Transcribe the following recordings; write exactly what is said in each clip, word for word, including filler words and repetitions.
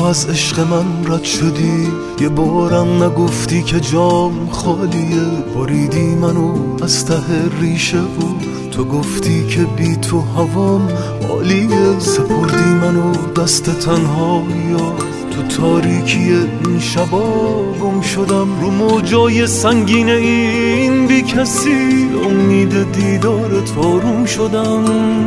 از عشق من رد شدی، یه بارم نگفتی که جام خالیه. بریدی منو از ته ریشه بود، تو گفتی که بی تو هوام عالیه. سپردی منو دست تنهایی‌ها، تو تاریکی این شبا گم شدم. رو موجای سنگین این بی کسی امید دیدارت آروم شدم.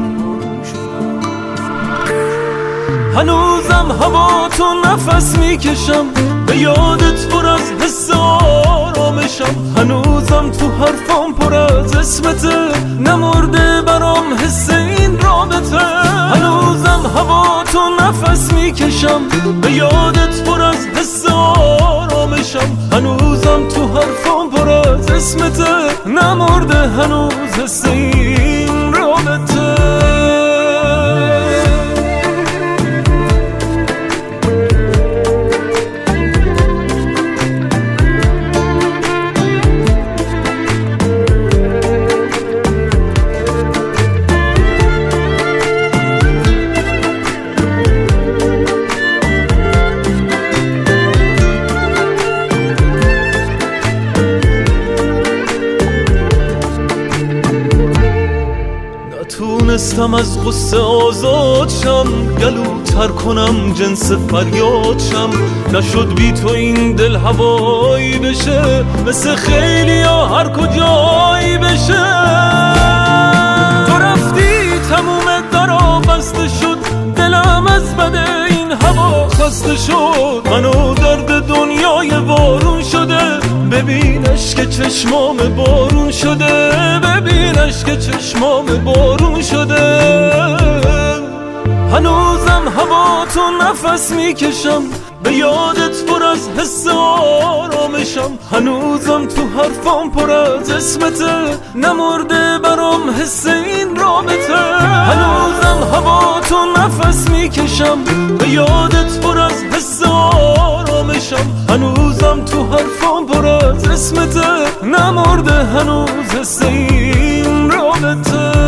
هنوزم هوا تو نفس میکشم، به یادت پر از حس آرامشم. هنوزم تو حرفام پر از اسمته، نمرده برام حس این رابطه. هنوزم هوا تو نفس میکشم، به یادت پر از حس آرامشم. هنوزم تو حرفام پر از اسمته، نمرده هنوز حس این رابطه. نتونستم از غصه آزاد شم، گلو تر کنم جنس فریاد شم. نشد بی تو این دل هوایی بشه، مثل خیلی ها هر کجایی بشه. تو رفتی تموم درا بسته شد، دلم از بده این هوا خسته شد. منو درد دنیای وارون شده، ببینش که چشمام بارون شده. ببینش که چشمام بارون شده. هنوزم هوا تو نفس میکشم، به یادت پر از حس آرامشم. هنوزم تو حرفام پر از اسمته، نمرده برام حس این رابطه. هنوزم هوا تو نفس میکشم، به یادت پر از حس آرامشم. هنوزم تو حرفام پر از اسمته، نمرده هنوز حس این رابطه.